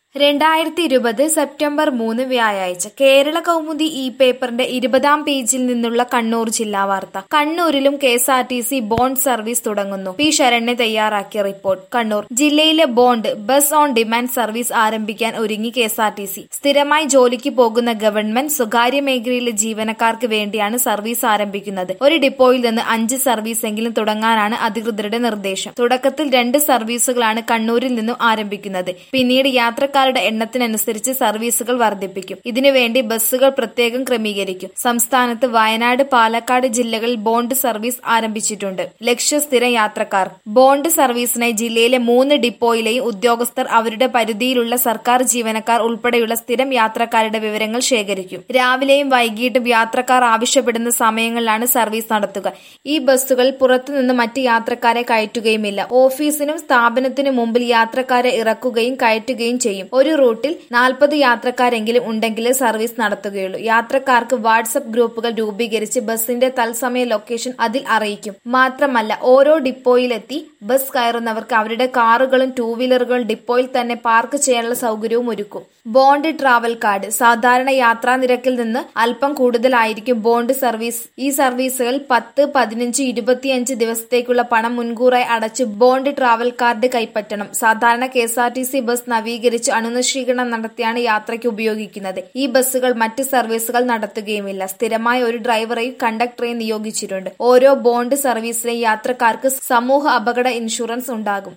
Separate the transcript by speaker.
Speaker 1: 2020 September 3 വ്യാഴാഴ്ച കേരള കൗമുദി ഈ പേപ്പറിന്റെ 20-ാം പേജിൽ നിന്നുള്ള കണ്ണൂർ ജില്ലാ വാർത്ത. കണ്ണൂരിലും KSRTC ബോണ്ട് സർവീസ് തുടങ്ങുന്നു. പി ശരണ്യ തയ്യാറാക്കിയ റിപ്പോർട്ട്. കണ്ണൂർ ജില്ലയിലെ bond bus on demand service ആരംഭിക്കാൻ ഒരുങ്ങി KSRTC. സ്ഥിരമായി ജോലിക്ക് പോകുന്ന ഗവൺമെന്റ് സ്വകാര്യ മേഖലയിലെ ജീവനക്കാർക്ക് വേണ്ടിയാണ് സർവീസ് ആരംഭിക്കുന്നത്. ഒരു ഡിപ്പോയിൽ നിന്ന് 5 സർവീസെങ്കിലും തുടങ്ങാനാണ് അധികൃതരുടെ നിർദ്ദേശം. തുടക്കത്തിൽ 2 സർവീസുകളാണ് കണ്ണൂരിൽ നിന്നും ആരംഭിക്കുന്നത്. പിന്നീട് യാത്രക്കാരുടെ എണ്ണത്തിനനുസരിച്ച് സർവീസുകൾ വർദ്ധിപ്പിക്കും. ഇതിനുവേണ്ടി ബസ്സുകൾ പ്രത്യേകം ക്രമീകരിക്കും. സംസ്ഥാനത്ത് വയനാട്, പാലക്കാട് ജില്ലകളിൽ ബോണ്ട് സർവീസ് ആരംഭിച്ചിട്ടുണ്ട്. ലക്ഷ്യം സ്ഥിരം യാത്രക്കാർ. ബോണ്ട് സർവീസിനായി ജില്ലയിലെ 3 ഡിപ്പോയിലെയും ഉദ്യോഗസ്ഥർ അവരുടെ പരിധിയിലുള്ള സർക്കാർ ജീവനക്കാർ ഉൾപ്പെടെയുള്ള സ്ഥിരം യാത്രക്കാരുടെ വിവരങ്ങൾ ശേഖരിക്കും. രാവിലെയും വൈകിട്ടും യാത്രക്കാർ ആവശ്യപ്പെടുന്ന സമയങ്ങളിലാണ് സർവീസ് നടത്തുക. ഈ ബസ്സുകളിൽ പുറത്തുനിന്ന് മറ്റ് യാത്രക്കാരെ കയറ്റുകയുമില്ല. ഓഫീസിനും സ്ഥാപനത്തിനും മുമ്പിൽ യാത്രക്കാരെ ഇറക്കുകയും കയറ്റുകയും ചെയ്യും. ഒരു റൂട്ടിൽ 40 യാത്രക്കാരെങ്കിലും ഉണ്ടെങ്കിലേ സർവീസ് നടത്തുകയുള്ളൂ. യാത്രക്കാർക്ക് വാട്സ്ആപ്പ് ഗ്രൂപ്പുകൾ രൂപീകരിച്ച് ബസിന്റെ തത്സമയ ലൊക്കേഷൻ അതിൽ അറിയിക്കും. മാത്രമല്ല ഓരോ ഡിപ്പോയിലെത്തി ബസ് കയറുന്നവർക്ക് അവരുടെ കാറുകളും 2 വീലറുകളും ഡിപ്പോയിൽ തന്നെ പാർക്ക് ചെയ്യാനുള്ള സൗകര്യവും ഒരുക്കും. Bond travel card. സാധാരണ യാത്രാ നിരക്കിൽ നിന്ന് അല്പം കൂടുതലായിരിക്കും ബോണ്ട് സർവീസ്. ഈ സർവീസുകൾ 10, 15, 25 ദിവസത്തേക്കുള്ള പണം മുൻകൂറായി അടച്ച് ബോണ്ട് ട്രാവൽ കാർഡ് കൈപ്പറ്റണം. സാധാരണ KSRTC ബസ് നവീകരിച്ച് അണുനശീകരണം നടത്തിയാണ് യാത്രയ്ക്ക് ഉപയോഗിക്കുന്നത്. ഈ ബസ്സുകൾ മറ്റ് സർവീസുകൾ നടത്തുകയുമില്ല. സ്ഥിരമായ ഒരു ഡ്രൈവറെയും കണ്ടക്ടറെയും നിയോഗിച്ചിട്ടുണ്ട്. ഓരോ ബോണ്ട് സർവീസിലെയും യാത്രക്കാർക്ക് സമൂഹ അപകട ഇൻഷുറൻസ് ഉണ്ടാകും.